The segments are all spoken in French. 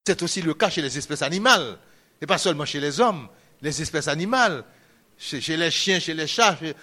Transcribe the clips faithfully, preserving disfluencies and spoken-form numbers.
C'est aussi le cas chez les espèces animales, et pas seulement chez les hommes, les espèces animales, chez, chez les chiens, chez les chats. Chez...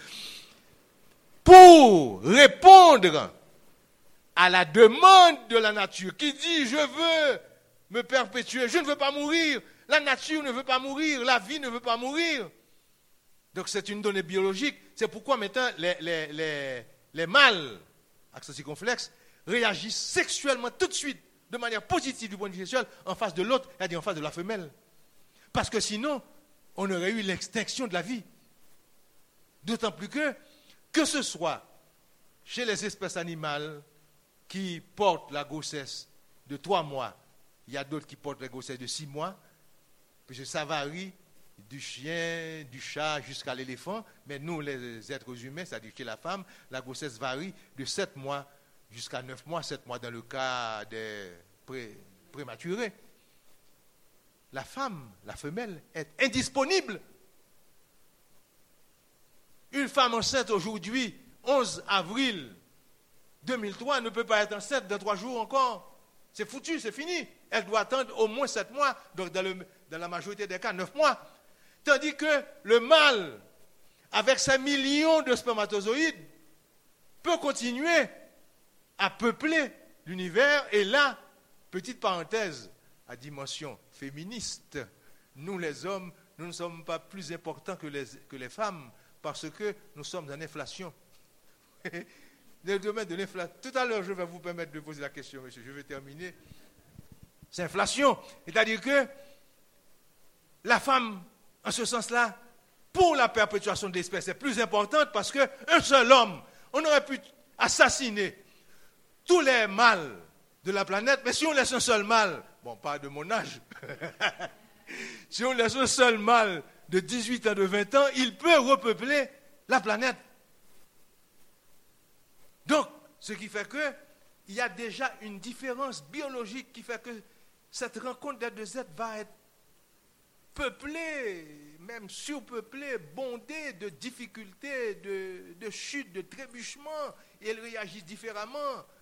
Pour répondre à la demande de la nature qui dit « je veux me perpétuer, je ne veux pas mourir », la nature ne veut pas mourir, la vie ne veut pas mourir. Donc c'est une donnée biologique. C'est pourquoi maintenant les, les, les, les mâles, accès circonflexe, réagissent sexuellement tout de suite, de manière positive du point de vue sexuel, en face de l'autre, c'est-à-dire en face de la femelle. Parce que sinon, on aurait eu l'extinction de la vie. D'autant plus que, que ce soit chez les espèces animales qui portent la grossesse de trois mois, il y a d'autres qui portent la grossesse de six mois, parce que ça varie du chien, du chat jusqu'à l'éléphant, mais nous, les êtres humains, c'est-à-dire chez la femme, la grossesse varie de sept mois jusqu'à neuf mois, sept mois dans le cas des pré, prématurés. La femme, la femelle, est indisponible. Une femme enceinte aujourd'hui, onze avril deux mille trois, ne peut pas être enceinte dans trois jours encore. C'est foutu, c'est fini. Elle doit attendre au moins sept mois, donc dans, le, dans la majorité des cas, neuf mois. Tandis que le mâle, avec ses millions de spermatozoïdes, peut continuer à peupler l'univers. Et là, petite parenthèse à dimension féministe, nous les hommes, nous ne sommes pas plus importants que les, que les femmes parce que nous sommes en inflation. Le domaine de l'inflation. Tout à l'heure, je vais vous permettre de poser la question, monsieur. Je vais terminer. C'est inflation. C'est-à-dire que la femme, en ce sens-là, pour la perpétuation de l'espèce, c'est plus importante parce qu'un seul homme, on aurait pu assassiner tous les mâles de la planète, mais si on laisse un seul mâle, bon, pas de mon âge, si on laisse un seul mâle de dix-huit ans, de vingt ans, il peut repeupler la planète. Donc, ce qui fait qu'il y a déjà une différence biologique qui fait que cette rencontre des deux êtres va être peuplée, même surpeuplée, bondée de difficultés, de, de chutes, de trébuchements, et elles réagissent différemment.